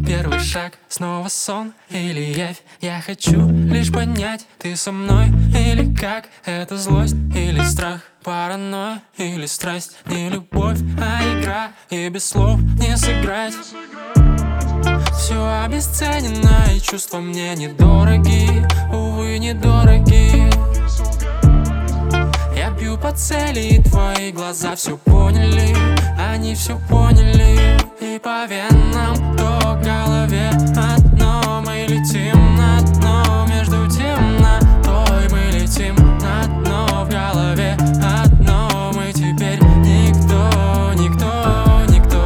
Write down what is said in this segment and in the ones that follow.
первый шаг, снова сон или явь? Я хочу лишь понять, ты со мной или как? Это злость или страх, паранойя или страсть? Не любовь, а игра, и без слов не сыграть. Все обесценено, и чувства мне недороги, увы, недороги. Я бью по цели, и твои глаза все поняли, они все поняли. И по венам, то в голове одно. Мы летим на дно, между темнотой мы летим на дно. В голове одно, мы теперь никто, никто, никто.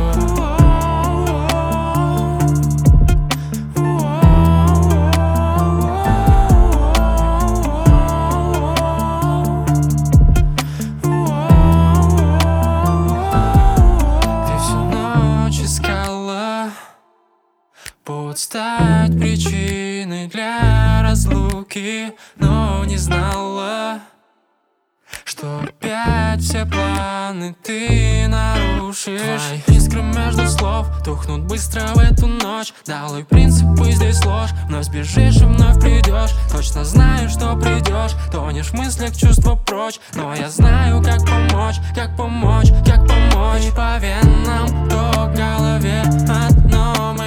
Повод стать причиной для разлуки, но не знала, что опять все планы ты нарушишь. Твои искры между слов тухнут быстро в эту ночь. Долой принципы, здесь ложь. Вновь сбежишь и вновь придешь. Точно знаю, что придешь. Тонешь в мыслях, чувства прочь. Но я знаю, как помочь, как помочь, как помочь. И по венам, то в голове одно.